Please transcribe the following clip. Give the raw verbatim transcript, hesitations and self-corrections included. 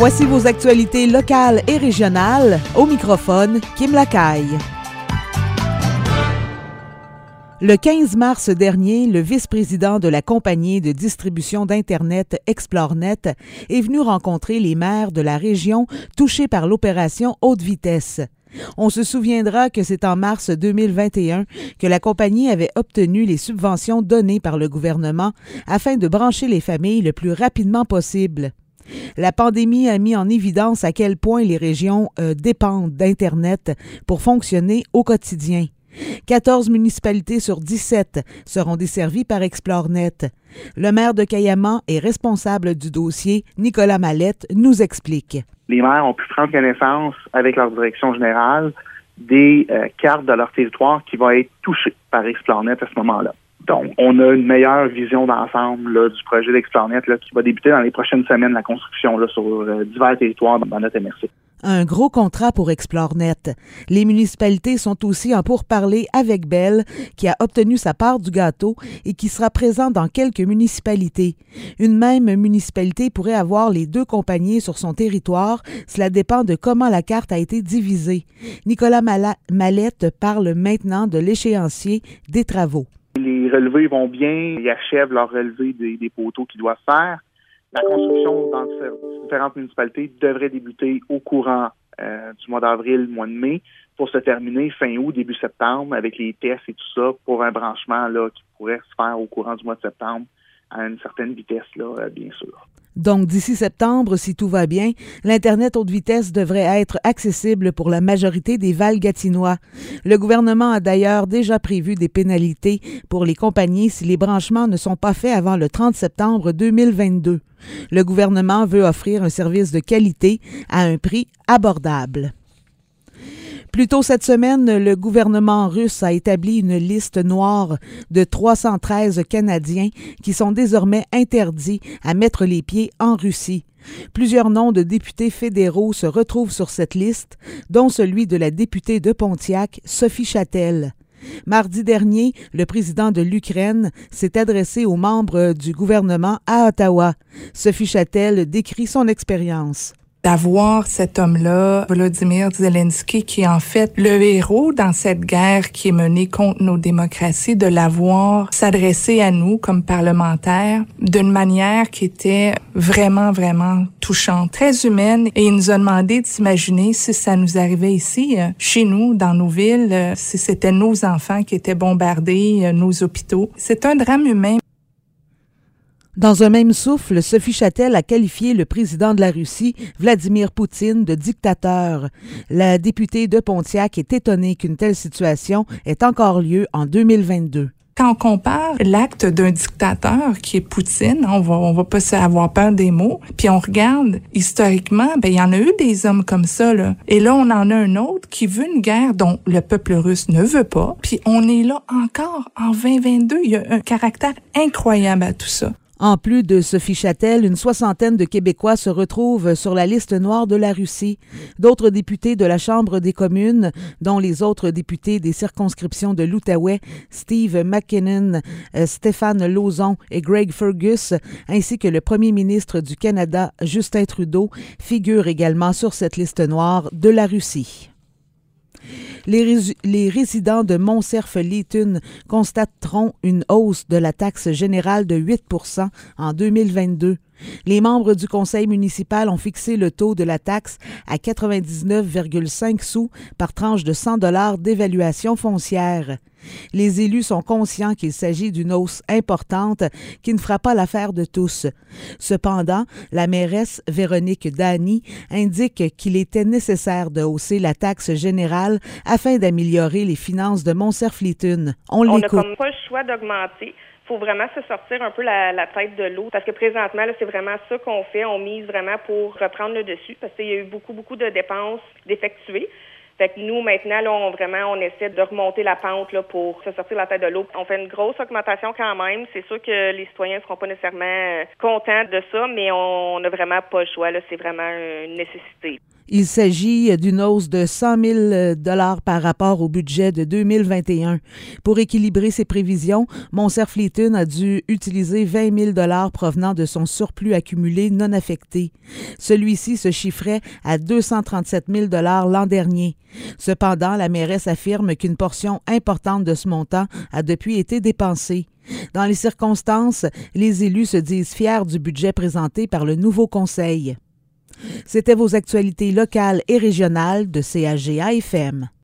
Voici vos actualités locales et régionales. Au microphone, Kim Lacaille. Le quinze mars dernier, le vice-président de la compagnie de distribution d'Internet ExploreNet est venu rencontrer les maires de la région touchés par l'opération Haute Vitesse. On se souviendra que c'est en mars deux mille vingt et un que la compagnie avait obtenu les subventions données par le gouvernement afin de brancher les familles le plus rapidement possible. La pandémie a mis en évidence à quel point les régions euh, dépendent d'Internet pour fonctionner au quotidien. quatorze municipalités sur dix-sept seront desservies par ExploreNet. Le maire de Cayamant et responsable du dossier, Nicolas Mallette, nous explique. Les maires ont pu prendre connaissance avec leur direction générale des euh, cartes de leur territoire qui vont être touchées par ExploreNet à ce moment-là. Donc, on a une meilleure vision d'ensemble là, du projet d'ExploreNet là, qui va débuter dans les prochaines semaines, la construction là, sur euh, divers territoires dans notre M R C. Un gros contrat pour ExploreNet. Les municipalités sont aussi en pourparlers avec Bell, qui a obtenu sa part du gâteau et qui sera présent dans quelques municipalités. Une même municipalité pourrait avoir les deux compagnies sur son territoire. Cela dépend de comment la carte a été divisée. Nicolas Mallette parle maintenant de l'échéancier des travaux. Les relevés vont bien, ils achèvent leur relevé des, des poteaux qu'ils doivent faire. La construction dans différentes municipalités devrait débuter au courant euh, du mois d'avril, mois de mai, pour se terminer fin août, début septembre, avec les tests et tout ça, pour un branchement là qui pourrait se faire au courant du mois de septembre à une certaine vitesse, là, euh, bien sûr. Donc, d'ici septembre, si tout va bien, l'Internet haute vitesse devrait être accessible pour la majorité des Val-Gatinois. Le gouvernement a d'ailleurs déjà prévu des pénalités pour les compagnies si les branchements ne sont pas faits avant le trente septembre deux mille vingt-deux. Le gouvernement veut offrir un service de qualité à un prix abordable. Plus tôt cette semaine, le gouvernement russe a établi une liste noire de trois cent treize Canadiens qui sont désormais interdits à mettre les pieds en Russie. Plusieurs noms de députés fédéraux se retrouvent sur cette liste, dont celui de la députée de Pontiac, Sophie Châtel. Mardi dernier, le président de l'Ukraine s'est adressé aux membres du gouvernement à Ottawa. Sophie Châtel décrit son expérience. D'avoir cet homme-là, Volodymyr Zelensky, qui est en fait le héros dans cette guerre qui est menée contre nos démocraties, de l'avoir s'adressé à nous comme parlementaires d'une manière qui était vraiment, vraiment touchante, très humaine. Et il nous a demandé de s'imaginer si ça nous arrivait ici, chez nous, dans nos villes, si c'était nos enfants qui étaient bombardés, nos hôpitaux. C'est un drame humain. Dans un même souffle, Sophie Châtel a qualifié le président de la Russie, Vladimir Poutine, de dictateur. La députée de Pontiac est étonnée qu'une telle situation ait encore lieu en deux mille vingt-deux. Quand on compare l'acte d'un dictateur qui est Poutine, on va on va pas avoir peur des mots, puis on regarde historiquement, ben il y en a eu des hommes comme ça là. Et là on en a un autre qui veut une guerre dont le peuple russe ne veut pas, puis on est là encore en vingt vingt-deux, il y a un caractère incroyable à tout ça. En plus de Sophie Châtel, une soixantaine de Québécois se retrouvent sur la liste noire de la Russie. D'autres députés de la Chambre des communes, dont les autres députés des circonscriptions de l'Outaouais, Steve McKinnon, euh, Stéphane Lauzon et Greg Fergus, ainsi que le premier ministre du Canada, Justin Trudeau, figurent également sur cette liste noire de la Russie. Les, rés- les résidents de Montcerf-Létune constateront une hausse de la taxe générale de huit pour cent en deux mille vingt-deux. Les membres du conseil municipal ont fixé le taux de la taxe à quatre-vingt-dix-neuf virgule cinq sous par tranche de cent dollars d'évaluation foncière. Les élus sont conscients qu'il s'agit d'une hausse importante qui ne fera pas l'affaire de tous. Cependant, la mairesse Véronique Dany indique qu'il était nécessaire de hausser la taxe générale afin d'améliorer les finances de Montcerf-Létune. On, On l'écoute. n'a comme pas le choix d'augmenter. Il faut vraiment se sortir un peu la, la tête de l'eau parce que présentement, là, c'est vraiment ça qu'on fait. On mise vraiment pour reprendre le dessus parce qu'il y a eu beaucoup, beaucoup de dépenses d'effectuer. Fait que nous, maintenant, là, on vraiment, on essaie de remonter la pente là, pour se sortir la tête de l'eau. On fait une grosse augmentation quand même. C'est sûr que les citoyens ne seront pas nécessairement contents de ça, mais on n'a vraiment pas le choix. Là. C'est vraiment une nécessité. Il s'agit d'une hausse de cent mille dollars par rapport au budget de deux mille vingt et un. Pour équilibrer ses prévisions, Montcerf-Létune a dû utiliser vingt mille dollars provenant de son surplus accumulé non affecté. Celui-ci se chiffrait à deux cent trente-sept mille dollars l'an dernier. Cependant, la mairesse affirme qu'une portion importante de ce montant a depuis été dépensée. Dans les circonstances, les élus se disent fiers du budget présenté par le nouveau conseil. C'était vos actualités locales et régionales de C A G A F M.